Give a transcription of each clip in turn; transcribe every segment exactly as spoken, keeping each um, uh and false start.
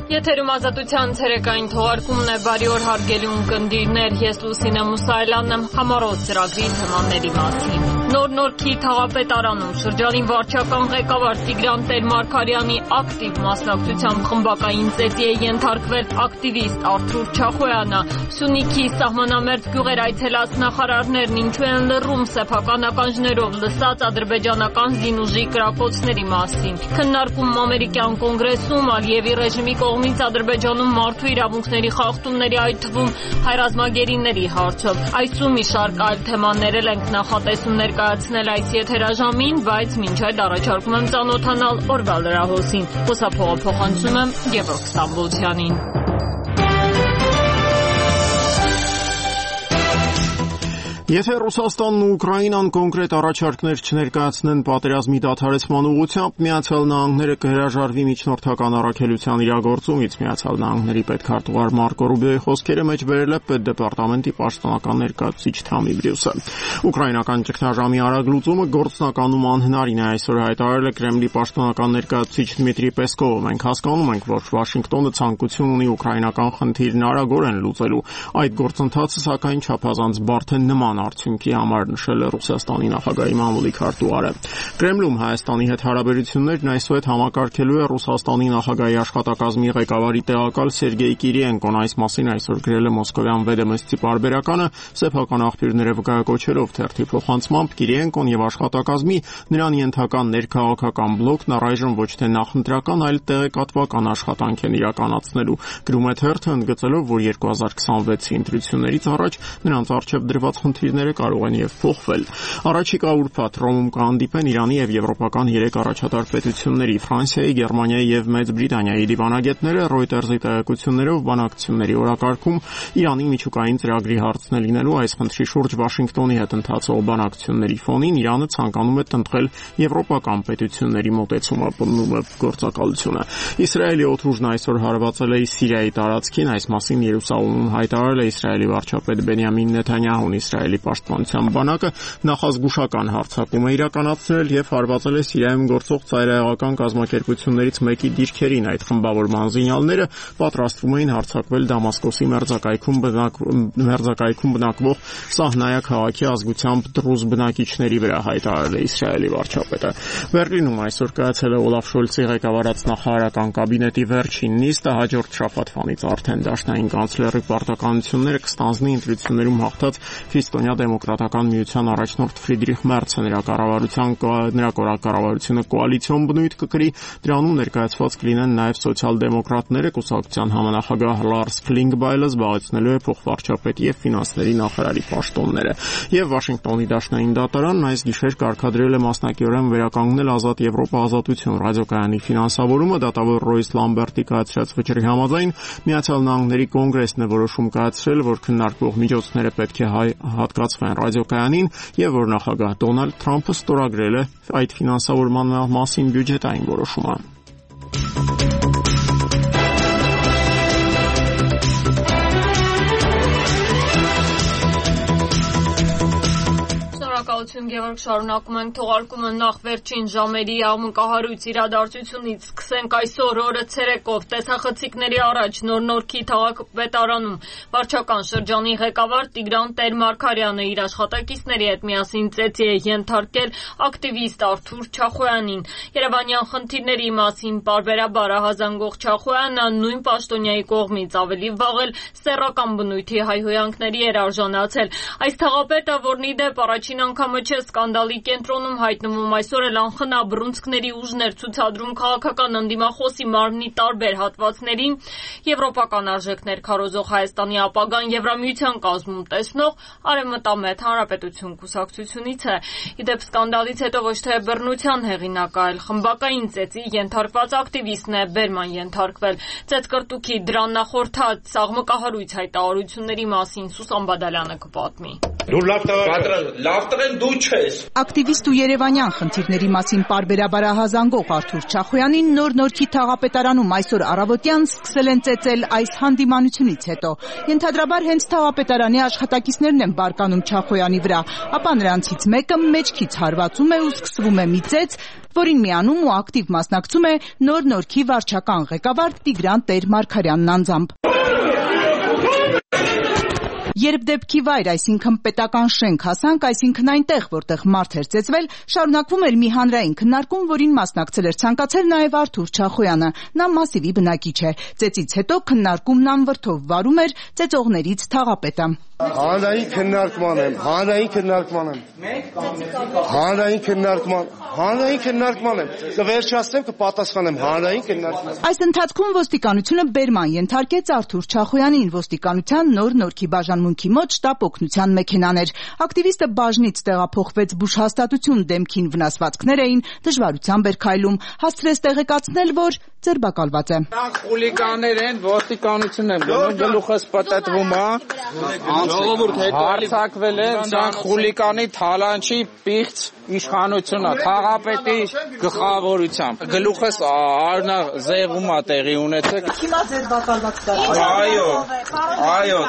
Եթերում ազատության ցերեկային թողարկումն է, բարի օր հարգելի ունկնդիրներ, ես Լուսինե Մուսայելյանն եմ, համառոտ ծրագրի թեմաների մասին։ Նոր-Նորքի թաղապետարանում շրջանի վարչական ղեկավար Տիգրան Տեր-Մարգարյանի ակտիվ մասնակցությամբ խմբակային ծեծի է ենթարկվել ակտիվիստ Արթուր Չախոյանը։ Սյունիքի սահմանամերձ գյուղեր այցելած նախարարներն ինչու են լռում սեփական ականջներով լսած ադրբեջանական զինուժի կրակոցների մասին։ Քննարկում ամերիկյան կոնգրեսում Ալիևի ռեժիմի կողմից Ադրբեջանում մարդու իրավունքների խախտումների, այդ թվում հայրազմագերիների հարցով։ Այսու մի շարք այլ թեմաներ ենք նախատեսում ներկայացնել այս եթերաժամին, բայց մինչ այդ առաջարկում եմ ծանոթանալ օրվա լրահոսին։ Խոսափողը փոխանցում եմ Գևորգ Ստամբոլցյանին։ Եթե Ռուսաստանն ու Ուկրաինան կոնկրետ առաջարկներ չներկայացնեն պատերազմի դադարեցման ուղղությամբ, Միացյալ Նահանգները կհրաժարվի միջնորդական առաքելության իրագործումից։ Միացյալ Նահանգների պետքարտուղար Մարկո Ռուբիոյի խոսքերը մեջ բերել է Պետդեպարտամենտի պաշտպանական ներկայացուցիչ Թամի Բրյուսը։ Ուկրաինական ճգնաժամի արագ լուծումը գործնականում անհնարին է, այսօր հայտարարել է Կրեմլի պաշտպանական ներկայացուցիչ Դմիտրի Պեսկովը։ Մենք հասկանում ենք, որ Վաշինգտոնը ցանկություն ունի ուկրաինական խնդիրն արագորեն լուծելու։ Այդ գործընթացը սակայն չափազանց բարդ է նման արդյունքի համար, նշել է Ռուսաստանի նախագահի մամուլի քարտուղարը։ Կրեմլում Հայաստանի հետ հարաբերություններն այսուհետ համակարգելու է Ռուսաստանի նախագահի աշխատակազմի ղեկավարի տեղակալ Սերգեյ Կիրիենկոն։ Այս մասին այսօր գրել է մոսկովյան Վեդոմստի պարբերականը, սեփական աղբյուրները վկայակոչելով թերթի փոխանցմամբ Կիրիենկոն եւ աշխատակազմի նրան ենթական ներքաղաքական բլոկն առայժմ ոչ թե նախընտրական, այլ տեղեկատվական աշխատանք են իրականացնելու։ Գրում է թերթը, ընդգծելով, որ երկու հազար քսանվեցի ընտրություններից առաջ նրանց առջև դրված խնդիրները կարող են եւ փոխվել։ Առաջիկա ուրբաթ Ռոմում կհանդիպեն Իրանի եւ եվրոպական երեք առաջատար պետությունների Ֆրանսիայի, Գերմանիայի եւ Մեծ Բրիտանիայի դիվանագետները Reuters-ի տեղեկություններով բանակցությունների օրակարգում Իրանի միջուկային ծրագրի հարցն է լինելու։ Այս խնդրի շուրջ Վաշինգտոնի հետ ընթացող բանակցությունների ֆոնին Իրանը ցանկանում է տնտղել եվրոպական պետությունների մոտեցումը, պնդում է գործակալությունը։ Իսրայելի օդուժն այսօր հարվածել է Սիրիայի տարածքին, այս մասին Երուսաղեմում հայտարարել է Իսրայելի վարչապետ Բենյամին Նեթանյահուն։ Իսրայելի պաշտպանության բանակը նախազգուշական հարձակում է իրականացրել եւ հարվածել է Սիրիայում գործող ծայրահեղական կազմակերպություններից մեկի դիրքերին։ Այդ խմբավորման զինյալները պատրաստվում էին հարձակվել Դամասկոսի մերձակայքում մերձակայքում բնակվող Սահնայա քաղաքի ազգությամբ դրուզ բնակիչների վրա, հայտարարել է Իսրայելի վարչապետը։ Բերլինում այսօր կայացել է Օլաֆ Շոլցի ղեկավարած նախարարական կաբինետի վերջին նիստը, հաջորդ շաբաթվանից արդեն դաշնային կանցլերի պարտականությունները կստանձնի ընտրություններում հաղթած Քրիստոնյա դեմոկրատական միության առաջնորդ Ֆրիդրիխ Մերցը։ Նրա կառավարության նրա կառավարությունը կոալիցիոն բնույթ կկրի, դրանում ներկայացված կլինեն նաև սոցիալ-դեմոկրատները, կուսակցության համանախագահ Լարս Ֆլինգբայլը զբաղեցնելու է փոխվարչապետ եւ ֆինանսների նախարարի պաշտոնները։ Եվ Վաշինգտոնի դաշնային դատարանն այս գիշեր կարգադրել է մասնակիորեն վերականգնել Ազատ Եվրոպա ազատություն ռադիոկայանի ֆինանսավորումը, դատավոր Ռոյս Լամբերտի կայացրած վճռի համաձայն Միացյալ Նահանգների կոնգրեսն է որոշում կայացրել, որ քննարկվող միջոցները պետք է հատկացվեն ռադիոկայանին եւ որ նախագահ Դոնալդ Թրամփը ստորագրել է այդ ֆինանսավորման մասին բյուջետային որոշումը։ Շնորհակալություն Գևորգ, շարունակում ենք թողարկումը նախ վերջին ժամերի աղմկահարույց իրադարձությունից սկսենք այսօր օրը ցերեկով տեսախցիկների առաջ Նոր-Նորքի թաղապետարանում վարչական շրջանի ղեկավար Տիգրան Տեր-Մարգարյանը իր աշխատակիցների հետ միասին ծեծի է ենթարկել ակտիվիստ Արթուր Չախոյանին։ Երևանյան խնդիրների մասին պարբերաբար ահազանգող Չախոյանը նույն պաշտոնյայի կողմից ավելի վաղ էլ սեռական բնույթի հայհոյանքների էր արժանացել։ Այս թաղապետը, որն ի դեպ առաջին անգամը չէ սկանդալի կենտրոնում հայտնվում, այսօր էլ անխնա բռունցքների ուժներ ցուցադրում քաղաքական ընդդիմախոսի մարմնի տարբեր հատվածներին, եվրոպական արժեքներ քարոզող Հայաստանի ապագան Եվրամիության կազմում տեսնող Արևմտամետ Հանրապետություն կուսակցությունից է։ Ի դեպ սկանդալից հետո ոչ թե բռնության հեղինակը, այլ խմբակային ծեծի ենթարկված ակտիվիստն է բերման ենթարկվել։ Ծեծկրտուքի դրան նախորդած աղմկահարույց հայտարարությունների մասին Սուսան Բադալյանը կպատմի։ Դու լավ լավ տղեն դու չես։ Ակտիվիստ ու երևանյան խնդիրների մասին պարբերաբար ահազանգող Արթուր Չախոյանին Նոր-Նորքի թաղապետարանում այսօր առավոտյան սկսել են ծեծել այս հանդիմանությունից հետո։ Ենթադրաբար հենց թաղապետարանի աշխատակիցներն են բարկանում Չախոյանի վրա, ապա նրանցից մեկը մեջքից հարվածում է ու սկսվում է մի ծեծ, որին միանում ու ակտիվ մասնակցում է Նոր Նորքի վարչական ղեկավար Տիգրան Տեր-Մարգարյանն անձամբ։ Երբ դեպքի վայր, այսինքն պետական շենք հասանք, այսինքն այնտեղ, որտեղ մարդ էր ծեծվել, շարունակվում էր մի հանրային քննարկում, որին մասնակցել էր ցանկացել նաև Արթուր Չախոյանը։ Նա մասիվի բնակիչ է։ Ծեծից հետո քննարկումն անվրդով վարում էր ծեծողներից թաղապետը։ Հանրային քննարկման եմ, հանրային քննարկման եմ։ Հանրային քննարկման, հանրային քննարկման եմ։ Կվերջացնեմ, կպատասխանեմ հանրային քննարկման։ Այս ընթացքում ոստիկանությունը բերման ենթարկեց Արթուր Չախոյանին, ոստիկանության Նոր Նորքի բաժանմունքի մոտ շտապ օգնության մեքենաներ։ Ակտիվիստը բաժնից տեղափոխվեց բուժհաստատություն, դեմքին վնասվածքներ էին, դժվարությամբ էր քայլում, հասցրեց տեղեկացնել, որ ձերբակալված է։ Խուլիգաններ են, ոստիկանություն են, գլուխս պատտվում է, հարցակվել է, ցան խուլիգանի թալանչի պիղծ իշխանությունը, թաղապետի գլխավորությամբ։ Գլուխս արնա զեղում է տեղի ունեցել։ Հիմա ձերբակալված դարձել։ Այո, այո,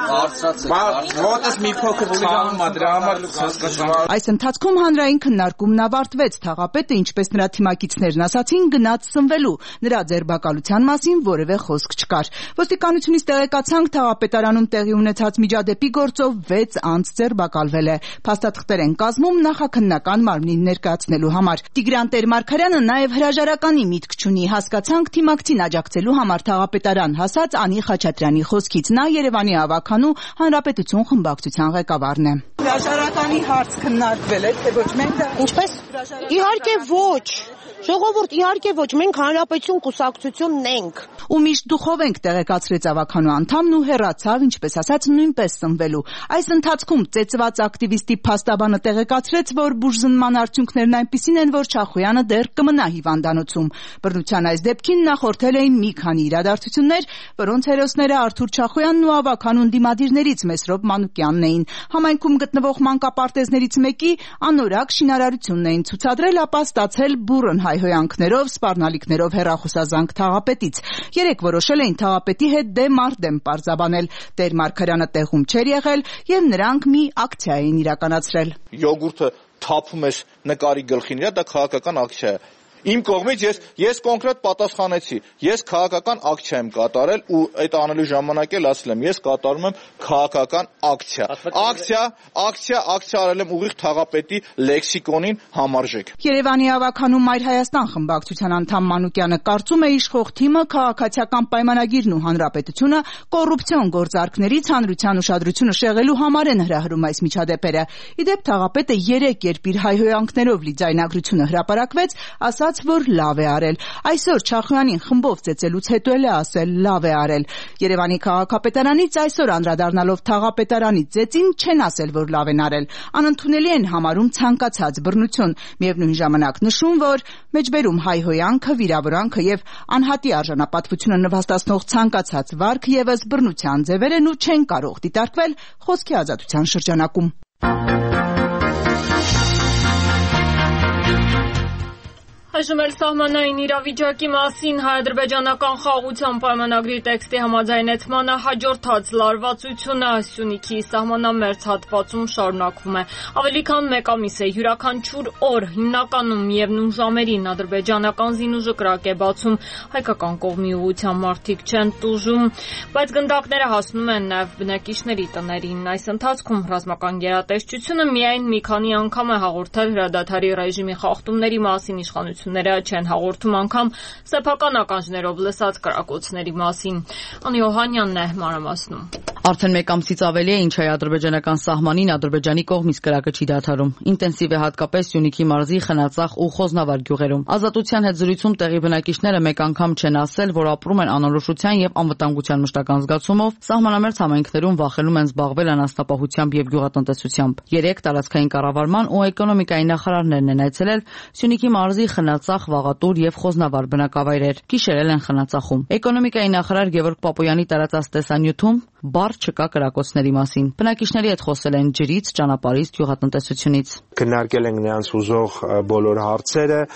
ոտս մի փոքր ցավում է, դրա համար հասկացա։ Այս ընթացքում հանրային քննարկումն ավարտվեց, թաղապետը, ինչպես նրա թիմակիցներն ասացին, գնաց սնվելու։ Նրա ձերբակալության մասին որևէ խոսք չկար։ Ոստիկանությունից տեղեկացանք, թաղապետարանում տեղի ունեցած միջադեպի գործով վեց անձ ձերբակալվել է։ Փաստաթղթեր են կազմում նախաքննական մարմնին ներկայացնելու համար։ Տիգրան Տեր-Մարգարյանը նաև հրաժարականի միտք չունի։ Հասկացանք, թիմակցին աջակցելու համար թաղապետարան հասած Անի Խաչատրյանի խոսքից։ Նա Երևանի ավականու Հանրապետություն խմբակցության ղեկավարն է։ Հրաժարականի հարց քննարկվել է, թե ոչ մենք։ Ինչպես։ Իհարկե ոչ։ Ժողովուրդ, իհարկե ոչ, մենք Հանրապետություն կուսակցությունն ենք։ Ու միշտ դուխով ենք, տեղեկացրեց ավականու անդամն ու հեռացավ, ինչպես ասած, նույնպես սնվելու։ Այս ընթացքում ծեծված ակտիվիստի փաստաբանը տեղեկացրեց, որ բուժզնման արդյունքներն այնպիսին են, որ Չախոյանը դեռ կմնա հիվանդանոցում։ Բռնության այս դեպքին նախորդել էին մի քանի իրադարձություններ, որոնց հերոսները Արթուր Չախոյանն ու ավականուն դիմադիրներից Մեսրոպ Մանուկյանն էին։ Համայնքում գտնվող մանկապարտեզներից մեկի անորակ շինարարությունն էին ցուցադրել, ապա ստացել բուռն հայհոյանքներով, սպառնալիքներով հեռախոսազանգ թաղապետից։ Երեք որոշել էին թաղապետի հետ դեմ առ դեմ պարզաբանել։ Տեր-Մարգարյանը տեղում չէր եղել եւ նրանք մի ակցիա էին իրականացրել։ Յոգուրտը թափում ես նկարի գլխին, դա քաղաքական ակցիա է։ Իմ կողմից ես ես կոնկրետ պատասխանեցի։ Ես քաղաքական ակցիա եմ կատարել ու այդ անելու ժամանակ էլ ասել եմ, ես կատարում եմ քաղաքական ակցիա։ Ակցիա, ակցիա, ակցիա արել եմ ուղիղ թաղապետի լեքսիկոնին համարժեք։ Երևանի ավականու Մայր Հայաստան խմբակցության անդամ Մանուկյանը կարծում է, իշխող թիմը քաղաքացիական պայմանագիրն ու հանրապետությունը կոռուպցիոն գործարքներից հանրության ուշադրությունը շեղելու համար են հրահրում այս միջադեպերը։ Իդեպ թաղապետը երեք երբ իր հայհոյանքներով լի ձայնագրությունը հրապարակվեց, ասաց, որ լավ է արել։ Այսօր Չախոյանին խմբով ծեծելուց հետո էլ է ասել լավ է արել։ Երևանի քաղաքապետարանից այսօր անդրադառնալով թաղապետարանի ծեծին չեն ասել, որ լավ են արել։ Անընդունելի են համարում ցանկացած բռնություն, միևնույն ժամանակ նշում, որ մեջբերում հայհոյանքը, վիրավորանքը եւ անհատի արժանապատվությունը նվաստացնող ցանկացած վարք եւս բռնության ձևեր են ու չեն կարող դիտարկվել խոսքի ազատության շրջանակում։ Այժմ էլ սահմանային իրավիճակի մասին հայ-ադրբեջանական խաղաղության պայմանագրի տեքստի համաձայնեցմանը հաջորդած լարվածությունը Սյունիքի սահմանամերձ հատվածում շարունակվում է։ Ավելի քան մեկ ամիս է յուրաքանչյուր օր հիմնականում միևնույն ժամերին ադրբեջանական զինուժը կրակ է բացում, հայկական կողմի ուղղությամբ մարդիկ չեն տուժում, բայց գնդակները հասնում են նաև բնակիչների տներին։ Այս ընթացքում ռազմական գերատեսչությունը միայն մի քանի անգամ է հաղորդել հրադադարի ռեժիմի խախտումների մասին իշխանություններին չեն հաղորդում անգամ սեփական ականջներով լսած կրակոցների մասին։ Անի Օհանյանն է մանրամասնում։ Արդեն մեկ ամսից ավելի է, ինչ հայ-ադրբեջանական սահմանին Ադրբեջանի կողմից կրակը չի դադարում։ Ինտենսիվ է հատկապես Սյունիքի մարզի Խնածախ ու Խոզնավար գյուղերում։ Ազատության հետ զրույցում տեղի բնակիչները մեկ անգամ չեն ասել, որ ապրում են անորոշության եւ անվտանգության մշտական զգացումով, սահմանամերձ համայնքներում վախենում են զբաղվել անասնապահությամբ եւ գյուղատնտեսությամբ։ Երեք տարածքային կառավարման ու էկոնոմիկայի նախարարներն են այցելել Սյունիքի մարզի Խնածախ, Վաղատուր եւ Խոզնավար բնակավայրեր։ Գիշերել են Խնածախում։ Էկոնոմիկայի նախարար Գևորգ Պապոյանի տարածած տեսանյութում բառ չկա կրակոցների մասին։ Բնակիչների հետ խոսել են ջրից, ճանապարհից, գյուղատնտեսությունից։ Քննարկել ենք նրանց ուզող բոլոր հարցերը,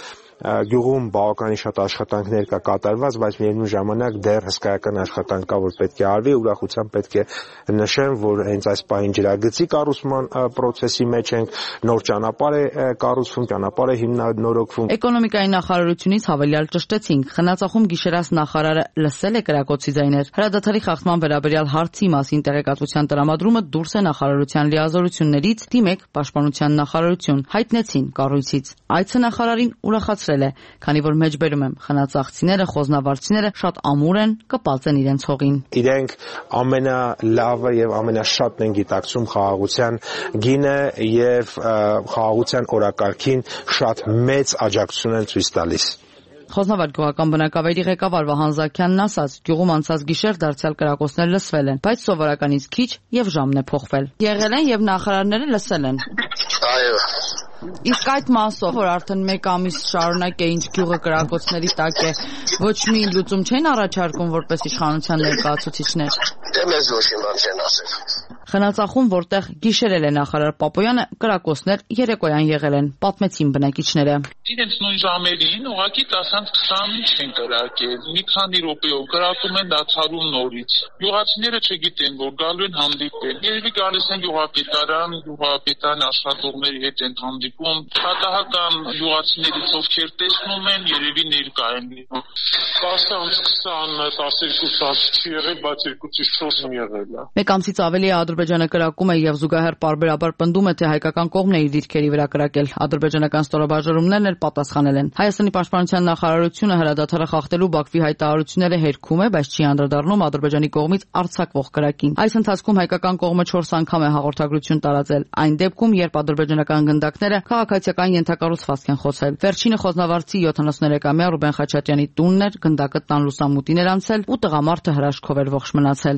գյուղում բավականին շատ աշխատանքներ կա կատարված, բայց միևնույն ժամանակ դեռ հսկայական աշխատանք կա, որ պետք է արվի, ուրախությամբ պետք է նշեմ, որ հենց այս պահին ջրագծի կառուցման process-ի մեջ ենք, նոր ճանապարհ է կառուցվում, ճանապարհ է հիմնանորոգվում։ Էկոնոմիկայի նախարարությունից հավելյալ ճշտեցինք, խնացախում գիշերած նախարարը լսել է կրակոցի ձայներ։ Հրադադարի խախտման վերաբերյալ հարցի մասին տեղեկատվության տրամադրումը դուրս է նախարարության լիազորություններից, դիմեք Պաշտպանության նախարարություն, հայտնեցին կառույցից։ Այցը նախարարին ուրախացրել է, քանի որ մեջբերում եմ խնացախցիները, խոզնավարչիները շատ ամուր են, կպած են իրենց հողին։ Իրենք ամենալավը եւ ամենաշատն են գիտակցում խաղաղության գինը եւ խաղաղության օրակարգին շատ մեծ աջակցություն են ցույց տալիս։ Խոզնավար գյուղական բնակավայրի ղեկավար Վահան Զաքյանն ասաց, գյուղում անցած գիշեր դարձյալ կրակոցներ լսվել են, բայց սովորականից քիչ եւ ժամն է փոխվել։ Եղել են եւ նախարարները լսել են։ Այո։ Իսկ այդ մասով, որ արդեն մեկ ամիս շարունակ է ինչ գյուղը կրակոցների տակ է, ոչ մի լուծում չեն առաջարկում որպես իշխանության ներկայացուցիչներ։ Դե մեզ ոչ մի բան չեն ասել։ Խնացախում, որտեղ գիշերել է նախարար Պապոյանը, կրակոցներ երեկոյան եղել են, պատմեցին բնակիչները։ Իրենց նույն ժամերին ուղղակի տասանց քսանից են կրակել, մի քանի րոպեով կրակում են դադարում նորից։ Գյուղացիները չգիտեն, որ գալու են հանդիպել։ Երևի գալիս են գյուղապետարան, գյուղապետարան աշխատողների հետ են հանդիպում։ Պատահական գյուղացիներից ովքեր տեսնում են, երևի ներկա են լինում։ տասանց քսան, տասներկուսից չի եղել, բայց երկուսից չորսն եղել է։ Մեկ ամսից ավելի է Ադրբեջանը կրակում է եւ զուգահեռ պարբերաբար պնդում է, թե հայկական կողմն է իր դիրքերի վրա կրակել։ Ադրբեջանական ստորաբաժանումներն էլ պատասխանել են։ Հայաստանի պաշտպանության նախարարությունը հրադադարը խախտելու Բաքվի հայտարարությունները հերքում է, բայց չի անդրադառնում Ադրբեջանի կողմից արձակվող կրակին։ Այս ընթացքում հայկական կողմը չորս անգամ է հաղորդագրություն տարածել, այն դեպքում, երբ ադրբեջանական գնդակները քաղաքացիական ենթակառուցվածք են խոցել։ Վերջինը խոզնավարցի յոթանասուներեքամյա Ռուբեն Խաչատյանի տունն էր, գնդակը տան լուսամուտին էր անցել ու տղամարդը հրաշքով էր ողջ մնացել։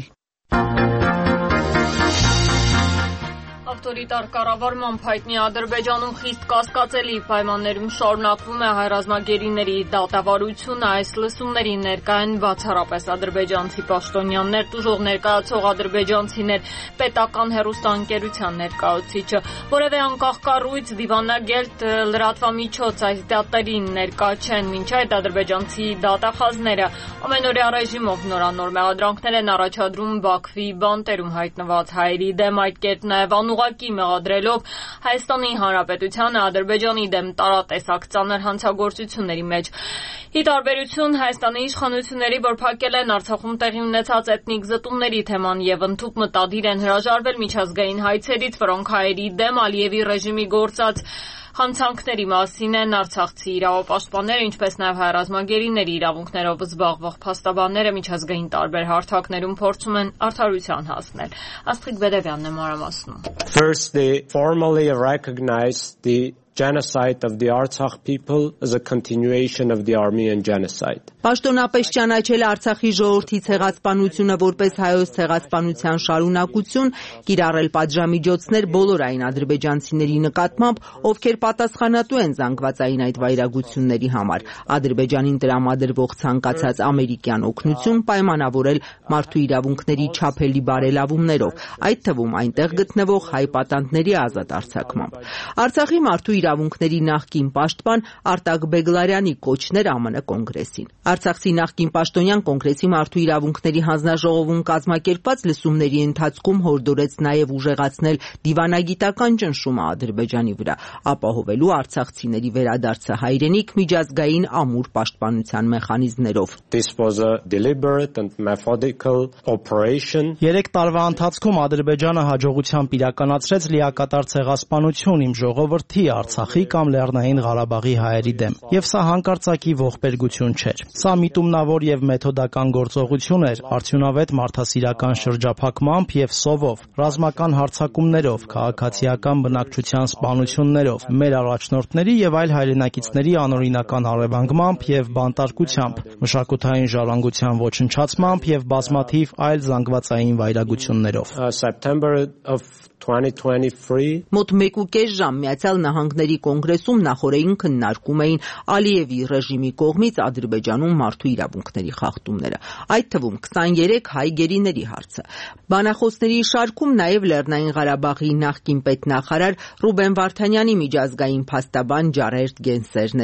Ավտորիտար կառավարմամբ հայտնի Ադրբեջանում խիստ կասկածելի պայմաններում շարունակվում է հայրազնագերիների դատավարությունը։ Այս լսումների ներկա են բացառապես ադրբեջանցի պաշտոնյաներ, տուժող ներկայացող ադրբեջանցիներ, պետական հեռուստաընկերության ներկայացուցիչը, որևէ անկախ կառույց, դիվանագետ, լրատվամիջոց այս դատերին ներկա չեն։ Մինչ այդ ադրբեջանցի դատախազները ամենօրյա ռեժիմով նորանոր մեղադրանքներ են առաջադրում Բաքվի բանտերում հայտնված հայերի դեմ, այդ կերպ նաև անուղղակի մեղադրելով Հայաստանի Հանրապետությանը Ադրբեջանի դեմ տարատեսակ ծանր հանցագործությունների մեջ։ Ի տարբերություն Հայաստանի իշխանությունների, որ փակել են Արցախում տեղի ունեցած էթնիկ զտումների թեման եւ ընդհուպ մտադիր են հրաժարվել միջազգային հայցերից, որոնք հայերի դեմ Ալիևի ռեժիմի գործած հանցանքների մասին են արցախցի իրավապաշտպանները, ինչպես նաև հայրազնագերիների իրավունքներով զբաղվող փաստաբանները միջազգային տարբեր հարթակներում փորձում են արդարության հասնել։ Աստղիկ Բեդևյանն է մանրամասնում։ First, they formally recognize the genocide of the Artsakh people as a continuation of the Armenian genocide. Պաշտոնապես ճանաչել Արցախի ժողովրդի ցեղասպանությունը որպես հայոց ցեղասպանության շարունակություն, կիրառել պատժամիջոցներ բոլոր այն ադրբեջանցիների նկատմամբ, ովքեր պատասխանատու են զանգվածային այդ վայրագությունների համար, Ադրբեջանին տրամադրվող ցանկացած ամերիկյան օգնություն պայմանավորել մարդու իրավունքների չափելի բարելավումներով, այդ թվում այնտեղ գտնվող հայ պատանդների ազատ արձակմամբ։ Արցախի մարդու իրավունքների նախկին պաշտպան Արտակ Բեգլարյանի կոչներ ԱՄՆ կոնգրեսին։ Արցախի նախկին պաշտոնյան կոնգրեսի մարդու իրավունքների հանձնաժողովում կազմակերպված լսումների ընթացքում հորդորեց նաև ուժեղացնել դիվանագիտական ճնշումը Ադրբեջանի վրա, ապահովելու արցախցիների վերադարձը հայրենիք միջազգային ամուր պաշտպանության մեխանիզմներով։ This was a deliberate and methodical operation. Երեք տարվա ընթացքում Ադրբեջանը հաջողությամբ իրականացրեց լիակատար ցեղասպանություն իմ ժողովրդի Արցախի կամ Լեռնային Ղարաբաղի հայերի դեմ, եւ սա հանկարծակի ողբերգություն չէր։ Սա միտումնավոր եւ մեթոդական գործողություն էր, արդյունավետ մարդասիրական շրջափակմամբ եւ սովով, ռազմական հարձակումներով, քաղաքացիական բնակչության սպանություններով, մեր առաջնորդների եւ այլ հայրենակիցների անօրինական առևանգմամբ եւ բանտարկությամբ, մշակութային ժառանգության ոչնչացմամբ եւ բազմաթիվ այլ զանգվածային վայրագություններով։ September of twenty twenty-three Մոտ մեկ ու կես ժամ Միացյալ Նահանգների կոնգրեսում նախորդին քննարկում էին Ալիևի ռեժիմի կողմից Ադրբեջանում մարդու իրավունքների խախտումները, այդ թվում քսաներեք հայ գերիների հարցը։ Բանախոսների շարքում նաև Լեռնային Ղարաբաղի նախկին պետնախարար Ռուբեն Վարդանյանի միջազգային փաստաբան Ջարերտ Գենսերն էր։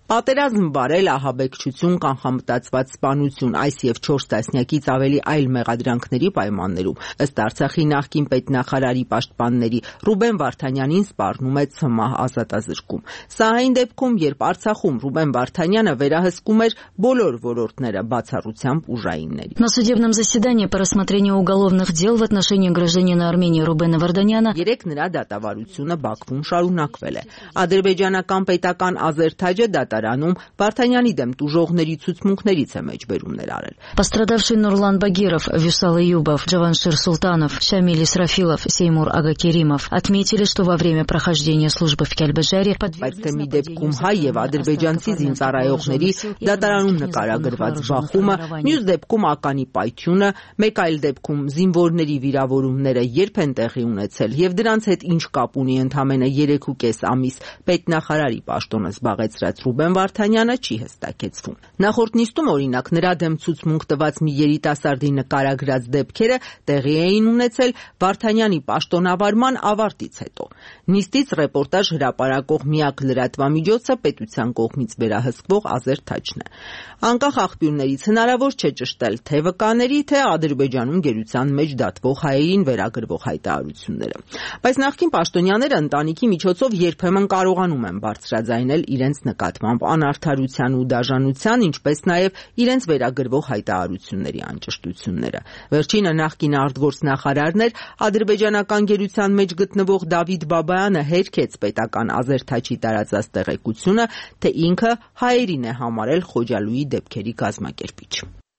Պատերազմ վարել, ահաբեկչություն, կանխամտածված սպանություն, այս եւ չորս տասնյակից ավելի այլ մեղադրանքների պայմաններում ըստ Արցախի նախկին պետնախարարի պաշտպանների Ռուբեն Վարդանյանին սպառնում է ցմահ ազատազրկում։ Սա այն դեպքում, երբ Արցախում Ռուբեն Վարդանյանը վերահսկում էր բոլոր ոլորտները բացառությամբ ուժայինների։ На судебном заседании по рассмотрению уголовных дел в отношении гражданина Армении Рубена Варданяна երեք նրա դատավարությունը Բաքվում շարունակվել է։ Ադրբեջանական պետական ազերթաջը դատա Անում Վարդանյանի դեմ տուժողների ցուցմունքներից է մեջբերումներ արել։ Пострадавший Нурлан Багиров, Вюсал Аюбов, Джаваншир Султанов, Шамиль Исрафилов, Сеймур Агакеримов отметили, что во время прохождения службы в Кельбежаре Բայց մի դեպքում հայ եւ ադրբեջանցի զինծառայողների դատարանում նկարագրված բախումը, մյուս դեպքում ականի պայթյունը, մեկ այլ դեպքում զինվորների վիրավորումները երբ են տեղի ունեցել եւ դրանց հետ ինչ կապ ունի ընդամենը երեք ու կես ամիս պետնախարարի պաշտոնը զբաղեցրած Ռուբեն Վարդանյանը չի հստակեցվում։ Նախորդ նիստում օրինակ նրա դեմ ցուցմունք տված մի երիտասարդի նկարագրած դեպքերը տեղի էին ունեցել Վարդանյանի պաշտոնավարման ավարտից հետո։ Նիստից ռեպորտաժ հրապարակող միակ լրատվամիջոցը պետության կողմից վերահսկվող Ազերթաջն է։ Անկախ աղբյուրներից հնարավոր չէ ճշտել թե վկաների, թե Ադրբեջանում գերության մեջ դատվող հայերին վերագրվող հայտարարությունները։ Բայց նախկին պաշտոնյաները ընտանիքի միջոցով երբեմն կարողանում են բարձրաձայնել իրենց նկատմամբ անարդարության ու դաժանության, ինչպես նաև իրենց վերագրվող հայտարարությունների անճշտությունները։ Վերջինը նախկին արտգործնախարարն էր, ադրբեջանական գերության մեջ գտնվող Դավիթ Բաբայանը հերքեց պետական Ազերթաջի տարածած տեղեկությունը, թե ինքը հայերին է համարել Խոջալույի դեպքերի կազմակերպիչ։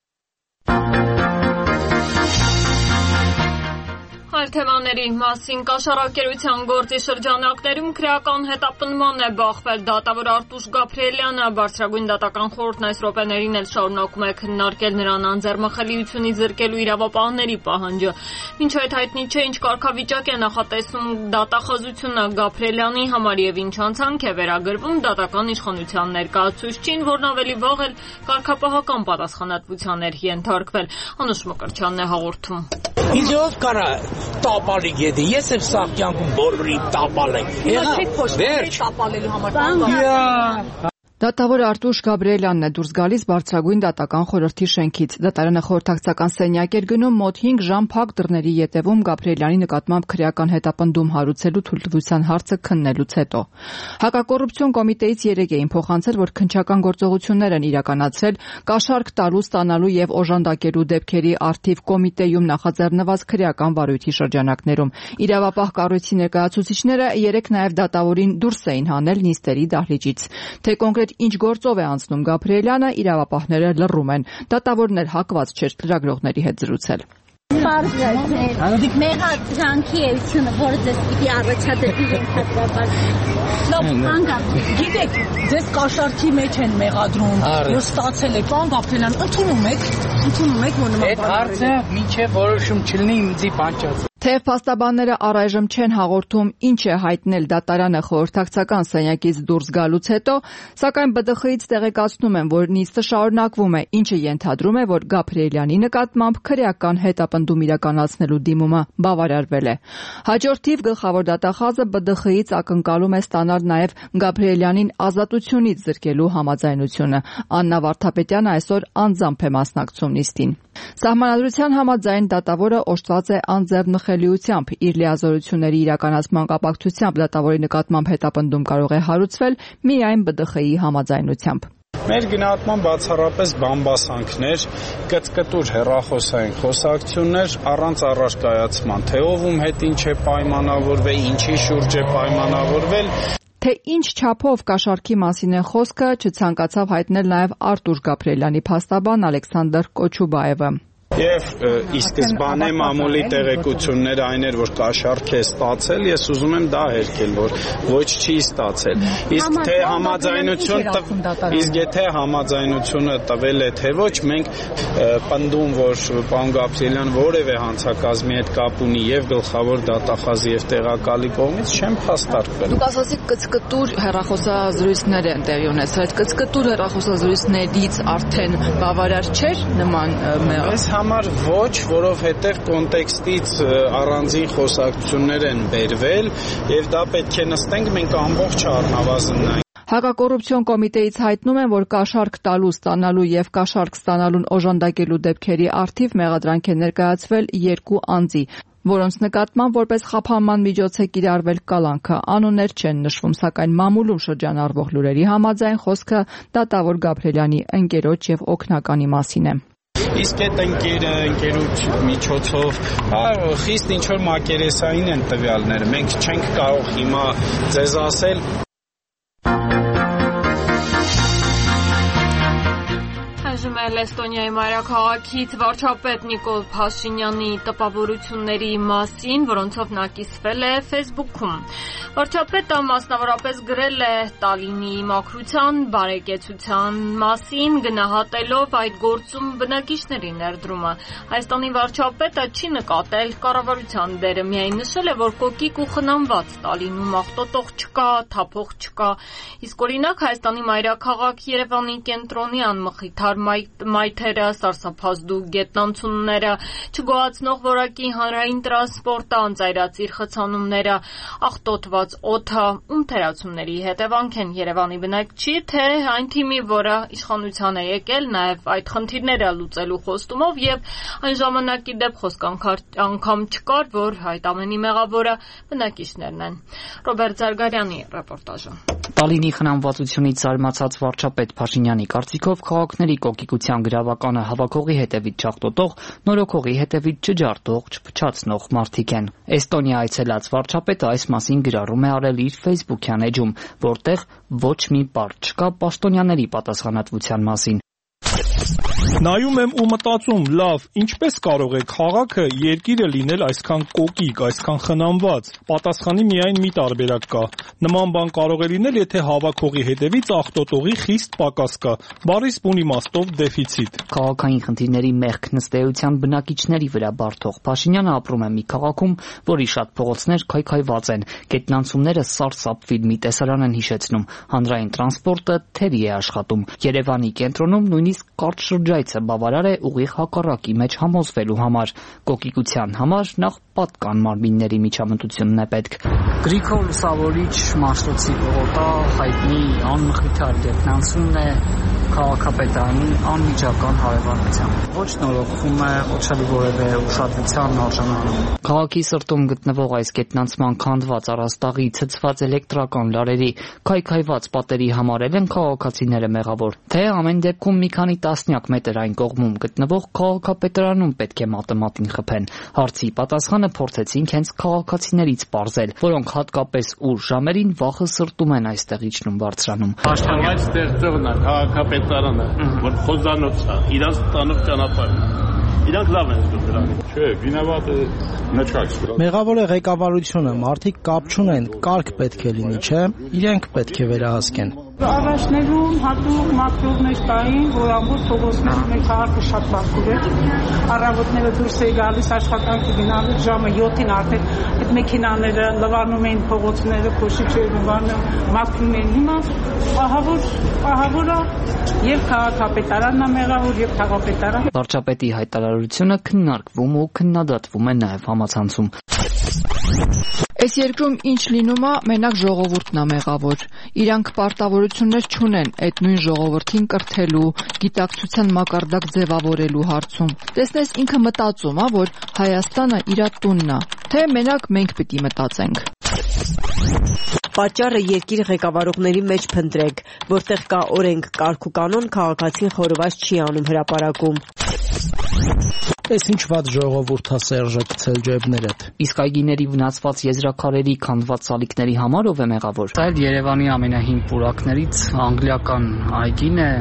Այլ թեմաների մասին կաշառակերության գործի շրջանակներում քրեական հետապնդման է բախվել դատավոր Արտուշ Գաբրիելյանը։ Բարձրագույն դատական խորհուրդն այս րոպեներին էլ շարունակում է քննարկել նրան անձեռմխելիությունից զրկելու իրավապահների պահանջը։ Մինչ այդ հայտնի չէ ինչ կարգավիճակ է նախատեսում դատախազությունը Գաբրիելյանի համար եւ ինչ անցանք է վերագրվում դատական իշխանության ներկայացուցչին, որն ավելի վաղ էլ կարգապահական պատասխանատվության էր ենթարկվել։ Անուշ Մկրտչյանն է հաղորդում։ Իձով կարա տապալի գետի, ես եմ սաղ կյանքում բոլորի տապալ ենք։ Վերջ։ Դատավոր Արտուշ Գաբրիելյանն է դուրս գալիս Բարձրագույն դատական խորհրդի շենքից։ Դատարանը խորհրդակցական սենյակ էր գնում մոտ հինգ ժամ փակ դռների ետևում Գաբրիելյանի նկատմամբ քրեական հետապնդում հարուցելու թույլտվության հարցը քննելուց հետո։ Հակակոռուպցիոն կոմիտեից երեք էին փոխանցել, որ քննչական գործողություններ են իրականացրել կաշառք տալու, ստանալու եւ օժանդակելու դեպքերի առթիվ կոմիտեում նախաձեռնված քրեական վարույթի շրջանակներում։ Իրավապահ կառույցի ներկայացուցիչները երեք նաեւ դատավորին դուրս էին հանել նիստերի դահլիճից։ Թե կոնկրետ ինչ գործով է անցնում Գաբրիելյանը, իրավապահները լռում են։ Դատավորն էլ հակված չէր լրագրողների հետ զրուցել։ Պարզել մեղադրանքի էությունը, որը ձեզ պիտի առաջադրվի ենթադրաբար։ Լավ, անգամ, գիտեք, ձեզ կաշառքի մեջ են մեղադրում, որ ստացել եք, պարոն Գաբրիելյան, ընդունում եք, ընդունում եք, որ նման բան։ Այդ հարցը մինչև որոշում չլինի ինձի բանջած։ Թեև փաստաբանները առայժմ չեն հաղորդում ինչ է հայտնել դատարանը խորհրդակցական սենյակից դուրս գալուց հետո, սակայն B D X-ից տեղեկացնում են, որ նիստը շարունակվում է, ինչը ենթադրում է, որ Գաբրիելյանի նկատմամբ քրեական հետապնդում իրականացնելու դիմումը բավարարվել է։ Հաջորդ թիվ գլխավոր դատախազը B D X-ից ակնկալում է ստանալ նաև Գաբրիելյանին ազատությունից զրկելու համաձայնությունը։ Աննա Վարդապետյանը այսօր անձամբ է մասնակցում նիստին։ Սահմանադրության համաձայն դատավորը օժտված է անձեռնխելիությամբ, իր լիազորությունների իրականացման կապակցությամբ դատավորի նկատմամբ հետապնդում կարող է հարուցվել միայն B D X-ի համաձայնությամբ։ Մեր գնահատման բացառապես բամբասանքներ, կծկտուր հեռախոսային խոսակցություններ առանց առարկայացման, թե ով հետ ինչ է պայմանավորվել, ինչի շուրջ է պայմանավորվել։ Թե ինչ չափով կաշառքի մասին է խոսքը, չցանկացավ հայտնել նաև Արտուշ Գաբրիելյանի փաստաբան Ալեքսանդր Կոչուբաևը։ Եվ ի սկզբանե մամուլի տեղեկությունները այն էր, որ կաշառք է ստացել, ես ուզում եմ դա հերքել, որ ոչ չի ստացել։ Իսկ թե համաձայնություն, իսկ եթե համաձայնությունը տվել է, թե ոչ, մենք պնդում, որ պարոն Գաբրիելյան որևէ հանցակազմի հետ կապ ունի եւ գլխավոր դատախազի եւ տեղակալի կողմից չեմ փաստարկվել։ Դուք ասացիք կծկտուր հեռախոսազրույցներ են տեղի ունեցել, այդ կծկտուր հեռախոսազրույցներից արդեն բավարար չէր նման մեղադրանք։ Համար ոչ, որովհետև կոնտեքստից առանձին խոսակցություններ են բերվել եւ դա պետք է նստենք մենք ամբողջ առնվազն նայենք։ Հակակոռուպցիոն կոմիտեից հայտնում են, որ կաշառք տալու, ստանալու եւ կաշառք ստանալուն օժանդակելու դեպքերի առթիվ մեղադրանք է ներկայացվել երկու անձի, որոնց նկատմամբ որպես խափանման միջոց է կիրառվել կալանքը։ Անուններ չեն նշվում, սակայն մամուլում շրջանառվող լուրերի համաձայն խոսքը դատավոր Գաբրելյանի ընկերոջ եւ օգնականի մասին է։ Իսկ այդ ընկերը, ընկերոջ միջոցով խիստ ինչ-որ մակերեսային են տվյալները։ Մենք չենք կարող հիմա ձեզ ասել Էստոնիայի մայրաքաղաքից վարչապետ Նիկոլ Փաշինյանի տպավորությունների մասին, որոնցով նա կիսվել է Facebook-ում։ Վարչապետը մասնավորապես գրել է Տալինի մաքրության, բարեկեցության մասին, գնահատելով այդ գործում բնակիչների ներդրումը։ Հայաստանի վարչապետը չի նկատել կառավարության դերը, միայն նշել է, որ կոկիկ ու խնամված Տալինում աղտոտող չկա, թափող չկա։ Իսկ օրինակ Հայաստանի մայրաքաղաք Երևանի կենտրոնի անմխիթար մայթերը, սարսափազդու գետնանցումները, չգոհացնող որակի հանրային տրանսպորտը, անծայրածիր խցանումները, աղտոտված օդը, ում թերացումների հետևանք են Երևանի բնակչի, թե այն թիմի, որը իշխանության է եկել նաև այդ խնդիրները լուծելու խոստումով, եւ այն ժամանակի դեպ խոսք անգամ չկար, որ այդ ամենի մեղավորը բնակիչներն են։ Ռոբերտ Զարգարյանի ռեպորտաժը։ Տալինի խնամվածությունից զարմացած վարչապետ Փաշինյանի կարծիքով քաղաքների կոկիկության գրավականը հավաքողի հետևից չաղտոտող, նորոգողի հետևից չջարդող, չփչացնող մարդիկ են։ Էստոնիա այցելած վարչապետը այս մասին գրառում է արել իր Facebook-յան էջում, որտեղ ոչ մի բառ չկա պաշտոնյաների պատասխանատվության մասին։ Նայում եմ ու մտածում, լավ, ինչպես կարող է քաղաքը, երկիրը լինել այսքան կոկիկ, այսքան խնամված։ Պատասխանի միայն մի տարբերակ կա։ Նման բան կարող է լինել, եթե հավաքողի հետևից աղտոտողի խիստ պակաս կա, բառիս բուն իմաստով դեֆիցիտ։ Քաղաքային խնդիրների մեղք նստեյության բնակիչների վրա բարդող Փաշինյանը ապրում է մի քաղաքում, որի շատ փողոցներ քայքայված են, գետնանցումները սարսափվիլ մի տեսարան են հիշեցնում, հանրային տրանսպորտը թերի է աշխատում։ Երևանի կենտրոնում նույնիսկ կարճ շրջայցը բավարար է ուղիղ հակառակի մեջ համոզվելու համար։ Կոկիկության համար նախ պատկան մարմինների միջամտությունն է պետք։ Գրիգոր Լուսավորիչ Մաշտոցի պողոտա հայտնի անմխիթար գետնանցումն է քաղաքապետարանի անմիջական հարևանությամբ։ Ոչ նորոգվում է, ոչ էլ որևէ ուշադրության արժանանում։ Քաղաքի սրտում գտնվող այս գետնանցման քանդված առաստաղի, ցցված էլեկտրական լարերի, քայքայված պատերի համարել են քաղաքացիները մեղավոր, թե ամեն դեպքում մի քանի տասնյակ մետր այն կողմում գտնվող քաղաքապետարանում պետք է մատը-մատին խփեն։ Հարցի պատասխանը փորձեցինք հենց քաղաքացիներից պարզել, որոնք հատկապես ուր ժամերին վախը սրտում են այստեղ իջնում բարձրանում։ Աշխարհայց ստեղծողն է քաղաքապետարանը, որ խոզանոց է, իրանց տանող ճանապարհն է։ Իրանք լավ են զգում դրանից։ Չէ, վինավատը նչած։ Մեղավոր է ղեկավարությունը, մարդիկ կապ չունեն, կարգ պետք է լինի, չէ՞։ Իրենք պետք է վերահասկեն։ Առաջներում հատուկ մաքրողներ կային, որ ամբողջ փողոցներում մեր քաղաքը շատ բախուր էր։ Առավոտները դուրս էի գալիս աշխատանքի գնալու ժամը յոթին արդեն այդ մեքենաները լվանում էին փողոցները, փոշիչերը լվանում, մաքրում էին։ Հիմա ահավոր, ահավորը եւ քաղաքապետարանն է մեղավոր եւ քաղաքապետարանը։ Վարչապետի հայտարարությունը քննարկվում ու քննադատվում է նաեւ համացանցում։ Այս երկրում ինչ լինում է, մենակ ժողովուրդն է մեղավոր։ Իրանք պարտավորություններ չունեն այդ նույն ժողովրդին կրթելու, գիտակցության մակարդակ ձևավորելու հարցում։ Տեսնես ինքը մտածում է, որ Հայաստանը իր տունն է, թե մենակ մենք պիտի մտածենք։ Պատճառը երկիր ղեկավարողների մեջ փնտրեք, որտեղ կա օրենք, կարգ ու կանոն, քաղաքացին խորոված չի անում հրապարակում։ Էս ինչ վատ ժողովուրդ է Սերժը գցել ջեբներդ։ Իսկ այգիների վնասված եզրաքարերի քանդված սալիկների համար ով է մեղավոր։ Դա էլ Երևանի ամենահին պուրակներից անգլիական այգին է։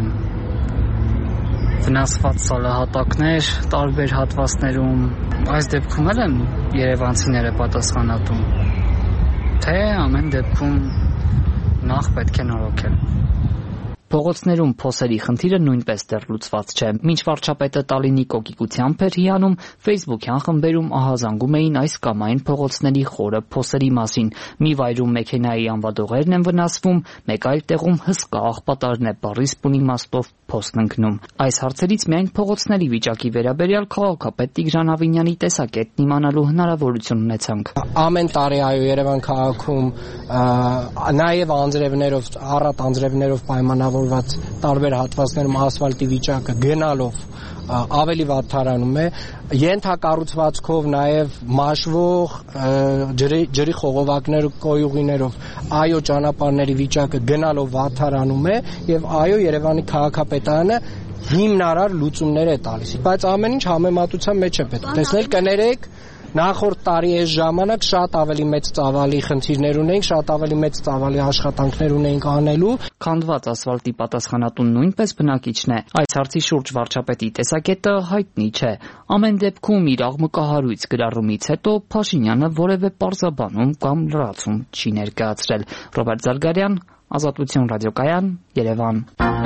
Վնասված սալահատակներ տարբեր հատվածներում։ Այս դեպքում էլ են երևանցիները պատասխանատու։ Թե ամեն դեպքում նախ պետք է նորոգել։ Փողոցներում փոսերի խնդիրը նույնպես դեռ լուծված չէ։ Մինչ վարչապետը Տալինի կոկիկությամբ էր հիանում, Facebook-յան խմբերում ահազանգում էին այս կամ այն փողոցների խորը փոսերի մասին։ Մի վայրում մեքենայի անվադողերն են վնասվում, մեկ այլ տեղում հսկա աղբատարն է բառիս բուն իմաստով փոստն ընկնում։ Այս հարցերից միայն փողոցների վիճակի վերաբերյալ քաղաքապետ Տիգրան Ավինյանի տեսակետն իմանալու հնարավորություն ունեցանք։ Ամեն տարի այո Երևան քաղաքում նաև անձրևներով, առատ անձրևներով պայմանավորված տարբեր հատվածներում ասֆալտի վիճակը գնալով ավելի վատթարանում է, ենթակառուցվածքով նաև մաշվող ջրի, ջրի խողովակներ կոյուղիներով այո ճանապարհների վիճակը գնալով վատթարանում է եւ այո Երևանի քաղաքապետարանը հիմնարար լուծումներ է տալիս, բայց ամեն ինչ համեմատության մեջ է պետք տեսնել, կներեք Նախորդ տարի այս ժամանակ շատ ավելի մեծ ծավալի խնդիրներ ունեինք, շատ ավելի մեծ ծավալի աշխատանքներ ունեինք անելու։ Քանդված ասֆալտի պատասխանատուն նույնպես բնակիչն է։ Այս հարցի շուրջ վարչապետի տեսակետը հայտնի չէ։ Ամեն դեպքում իր աղմկահարույց գրառումից հետո Փաշինյանը որևէ պարզաբանում կամ լրացում չի ներկայացրել։ Ռոբերտ Զարգարյան, Ազատություն ռադիոկայան, Երևան։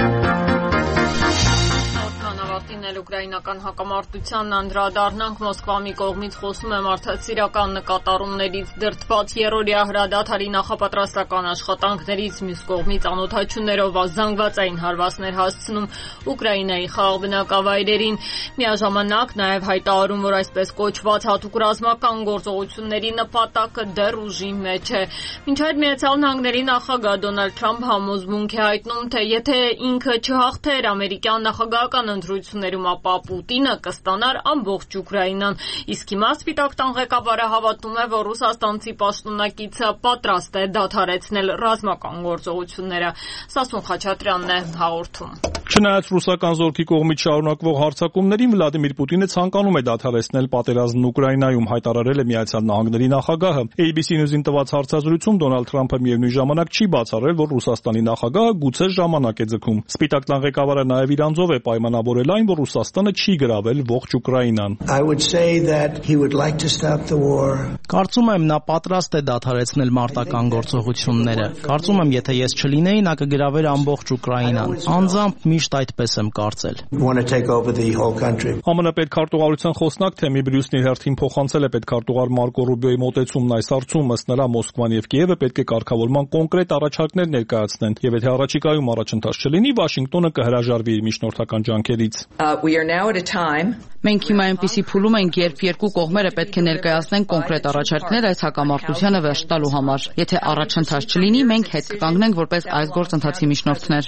Ուկրաինական հակամարտությանն անդրադառնանք Մոսկվա մի կողմից խոսում է մարդասիրական նկատառումներից դրդված երրորդյա հրադադարի նախապատրաստական աշխատանքներից, մյուս կողմից անօթաչուներով զանգվածային հարվածներ հասցնում Ուկրաինայի խաղաղ բնակավայրերին, միաժամանակ նաև հայտարարում, որ այսպես կոչված հատուկ ռազմական գործողությունների նպատակը դեռ ուժի մեջ է։ Մինչ այդ Միացյալ Նահանգների նախագահ Դոնալդ Թրամփը համոզմունք է հայտնում, թե եթե ինքը չհաղթեր ամերիկյան նախագահական ընտրություններում, ապա Պուտինը կստանար ամբողջ Ուկրաինան, իսկ հիմա Սպիտակ տան ղեկավարը հավատում է, որ ռուսաստանցի պաշտոնակիցը պատրաստ է դադարեցնել ռազմական գործողությունները։ Սասուն Խաչատրյանն է հաղորդում։ Չնայած ռուսական զորքի կողմից շարունակվող հարձակումներին, Վլադիմիր Պուտինը ցանկանում է դադարեցնել պատերազմն Ուկրաինայում, հայտարարել է Միացյալ Նահանգների նախագահը։ A B C News-ին տված հարցազրույցում Դոնալդ Թրամփը միևնույն ժամանակ չի բացառել, որ Ռուսաստանի նախագահը գուցե ժամանակ է ձգում։ Սպիտակ տան ղեկավարը նաև իր անձով է պայմանավորել այն, որ Ռուսաստանը չի գրավել ողջ Ուկրաինան։ Կարծում եմ, նա պատրաստ է դադարեցնել մարտական գործողությունները։ Կարծում եմ, եթե ես չլինեի, նա կգրավեր ամբողջ Ուկրաինան։ Անձամբ միշտ այդպես եմ կարծել։ Ամն պետքարտուղարության խոսնակ Թեմի Բրյուսն իր հերթին փոխանցել է պետքարտուղար Մարկո Ռուբիոյի մոտեցումն այս հարցում, ըստ նրա Մոսկվան եւ Կիևը պետք է կարգավորման կոնկրետ առաջարկներ ներկայացնեն, եւ եթե առաջիկայում առաջընթաց չլինի, Վաշինգտոնը կհրաժարվի իր միջնորդական ջանքերից։ Մենք հիմա այնպիսի փուլում ենք, երբ երկու կողմերը պետք է ներկայացնեն կոնկրետ առաջարկներ այս հակամարտությանը վերջ տալու համար։ Եթե առաջընթաց չլինի, մենք հետ կկանգնենք որպես այս գործընթացի միջնորդներ։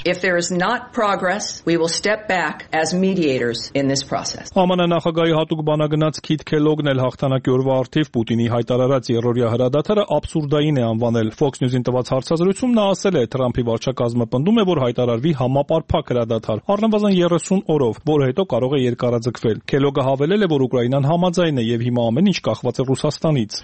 Ամն նախագահի հատուկ բանագնաց Քիթ Քելոգն էլ հաղթանակի օրվա առթիվ Պուտինի հայտարարած երրորդյա հրադադարը աբսուրդային է անվանել։ Fox News-ին տված հարցազրույցում նա ասել է, Թրամփի վարչակազմը պնդում է, որ հայտարարվի համապարփակ հրադադար, առնվազն երեսուն օրով, որը հետո կարող է երկարաձգվել։ Քելոգը հավելել է, որ Ուկրաինան համաձայն է եւ հիմա ամեն ինչ կախված է Ռուսաստանից։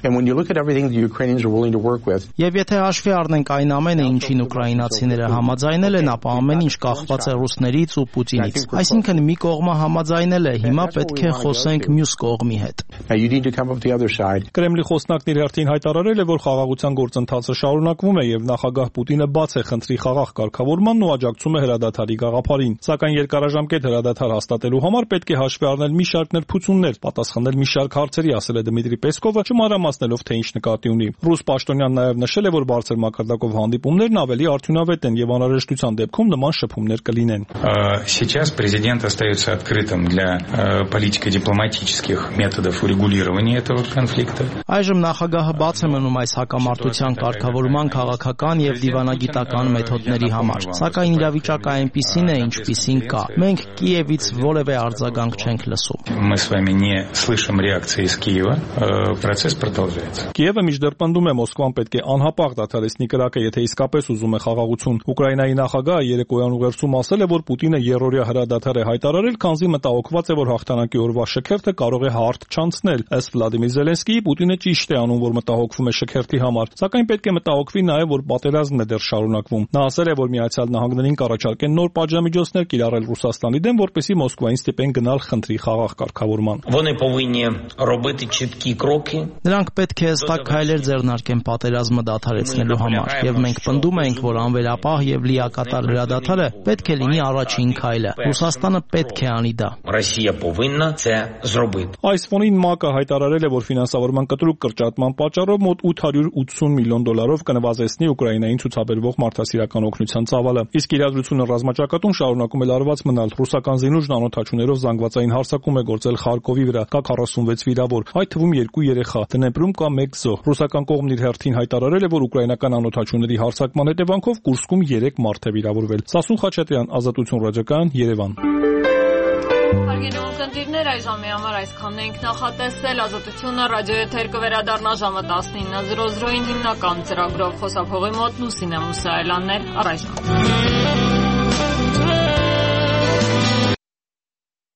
Եվ եթե հաշվի առնենք այն ամենը, ինչին ուկրաինացիները համաձայնել են, ապա ամեն ինչ կախված է ռուսներից ու Պուտինից։ Այսինքն մի կողմը համաձայնել է, հիմա պետք է խոսենք մյուս կողմի հետ։ Կրեմլի խոսնակն իր հերթին հայտարարել է, որ խաղաղության գործընթացը շարունակվում է եւ նախագահ Պուտինը բաց է խնդրի խաղաղ կարգավորմանն ու աջակցում է հրադադարի գաղափարին։ Սակայն երկարաժամկետ հրադադար հաստատելու համար պետք է հաշվի առնել մի շարք նրբություններ, պատասխանել մի շարք հարցերի, ասել է Դմիտրի Պեսկովը, չմանրամասնելով թե ինչ նկատի ունի։ Ռուս պաշտոնյան նաեւ նշել է, որ բարձր մակարդակով հանդիպումներն ավելի արդյունավետ են եւ անհրաժեշտության դեպքում նման շփումներ կլինեն։ Сейчас президент остается открытым для политико-дипломатических методов урегулирования этого конфликта. Այժմ նախագահը բաց է մնում այս հակամարտության կարգավորման քաղաքական եւ դիվանագիտական մեթոդների համար։ Սակայն իրավիճակը այնպիսին է, ինչպիսին կա։ Մենք Կիևից որևէ արձագանք չենք լսում։ Мы с вами не слышим реакции из Киева. Процесс продолжается. Կիևը միջդեռ պնդում է Մոսկվան պետք է անհապաղ դադարեցնի կրակը, եթե իսկապես ուզում է խաղաղություն։ Ուկրաինայի նախագահը երեկոյան ուղերձում ասել է, որ Պուտինը երրորդյա հրադադար է հայտարարել, քանզի մտահոգված է, որ հաղթանակի օրվա շքերթը կարող է հարթ չանցնել։ Ըստ Վլադիմիր Զելենսկիի, Պուտինը ճիշտ է անում, որ մտահոգվում է շքերթի համար, սակայն պետք է մտահոգվի նաև, որ պատերազմն է դեռ շարունակվում։ Նա ասել է, որ Միացյալ Նահանգներին կառաջարկեն նոր պատժամիջոցներ կիրառել Ռուսաստանի դեմ, որպեսզի Մոսկվային ստիպեն գնալ խնդրի խաղաղ կարգավորման։ Вони повинні робити чіткі кроки. Նրանք պետք է հստակ քայլեր ձեռնարկեն պատերազմը դադարեցնելու համար, եւ մենք պնդում ենք, որ անվերապահ եւ լիակատար հրադադարը պետք է լինի առաջին քայլը։ Ռուսաստանը պետք է անի դա։ Ռոսիա повинна це зробити. Այս ֆոնին ՄԱԿ-ը հայտարարել է, որ ֆինանսավորման կտրուկ կրճատման պատճառով մոտ ութ հարյուր ութսուն միլիոն դոլարով կնվազեցնի Ուկրաինային ցուցաբերվող մարդասիրական օգնության ծավալը։ Իսկ իրադրությունը ռազմաճակատում շարունակում է լարված մնալ։ Ռուսական զինուժն անօդաչուներով զանգվածային հարձակում է գործել Խարկովի վրա, կա քառասունվեց վիրավոր, այդ թվում երկու երեխա։ Դնեպրում կա մեկ զոհ։ Ռուսական կողմն իր հերթին հայտարարել է, որ ուկրաինական անօդաչուների հարձակման հետևանքով Կուրսկում երեք մարդ է վիրավորվել։ Սասուն Խաչատրյան, Ազատություն ռադիոկայան, Երևան։ Հարգելի ունկնդիրներ, այժմի համար այսքանն ենք նախատեսել։ Ազատությունը ռադիոեթեր կվերադառնա ժամը տասնինը զրո զրոին հիմնական ծրագրով խոսափողի մոտ Լուսինե Մուսայելյաններ առայժմ։